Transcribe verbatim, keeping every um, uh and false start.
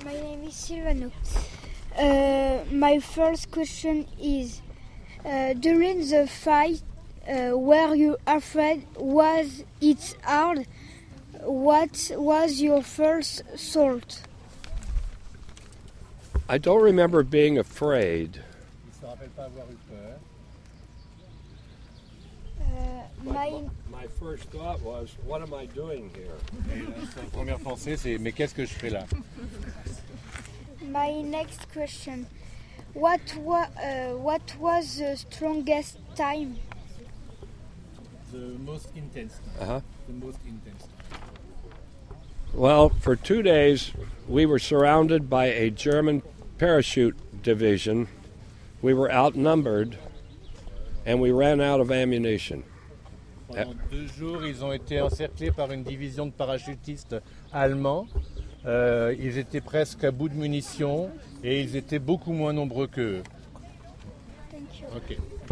My name is Silvano. Uh, my first question is, uh, during the fight, uh, were you afraid? Was it hard? What was your first thought? I don't remember being afraid. Il se rappelle pas avoir eu peur. Uh, But my, my, my first thought was, what am I doing here? Et la, sa première pensée, c'est mais qu'est-ce que je fais là? my next question, what, wa- uh, what was the strongest time? The most intense. Uh-huh. The most intense. Well, for two days, we were surrounded by a German parachute division. We were outnumbered, and we ran out of ammunition. Pendant deux jours, ils ont été encerclés par une division de parachutistes allemands. Euh, ils étaient presque à bout de munitions et ils étaient beaucoup moins nombreux qu'eux. Thank you. Ok.